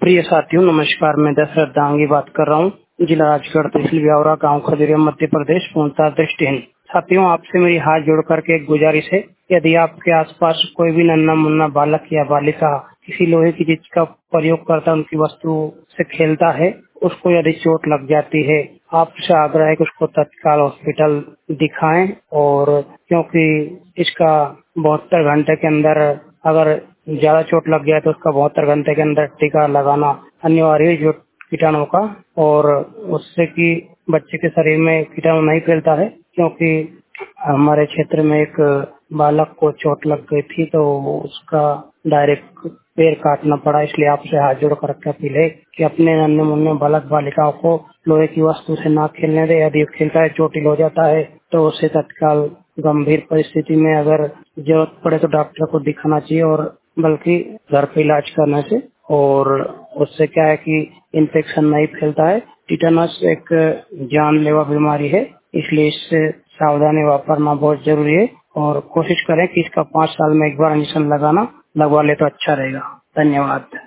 प्रिय साथियों, नमस्कार। मैं दशरथ दांगी बात कर रहा हूँ। जिला राजगढ़, तहसील ब्यावरा, गांव खजुरिया, मध्य प्रदेश, पूर्णतः दृष्टिहीन। साथियों, आपसे मेरी हाथ जोड़ करके एक गुजारिश है, यदि आपके आसपास कोई भी नन्हा मुन्ना बालक या बालिका किसी लोहे की चीज का प्रयोग करता, उनकी वस्तु से खेलता है, उसको यदि चोट लग जाती है, आपसे आग्रह है कि उसको तत्काल हॉस्पिटल दिखाएं। और क्योंकि इसका 72 घंटे के अंदर अगर ज्यादा चोट लग गया तो उसका 72 घंटे के अंदर टीका लगाना अनिवार्य है, जो कीटाणु का, और उससे कि बच्चे के शरीर में कीटाणु नहीं फैलता है। क्योंकि हमारे क्षेत्र में एक बालक को चोट लग गई थी तो उसका डायरेक्ट पैर काटना पड़ा। इसलिए आपसे हाथ जोड़ कर अपील है कि अपने नन्हे मुन्ने बालक बालिकाओं को लोहे की वस्तु से ना खेलने दे। यदि खेलता है, चोटिल हो जाता है तो उसे तत्काल गंभीर परिस्थिति में अगर जरूरत पड़े तो डॉक्टर को दिखाना चाहिए, और बल्कि घर पे इलाज करने से। और उससे क्या है कि इन्फेक्शन नहीं फैलता है। टीटानस एक जानलेवा बीमारी है, इसलिए इससे सावधानी बरतना बहुत जरूरी है। और कोशिश करें कि इसका 5 साल में एक बार इंजेक्शन लगवा ले तो अच्छा रहेगा। धन्यवाद।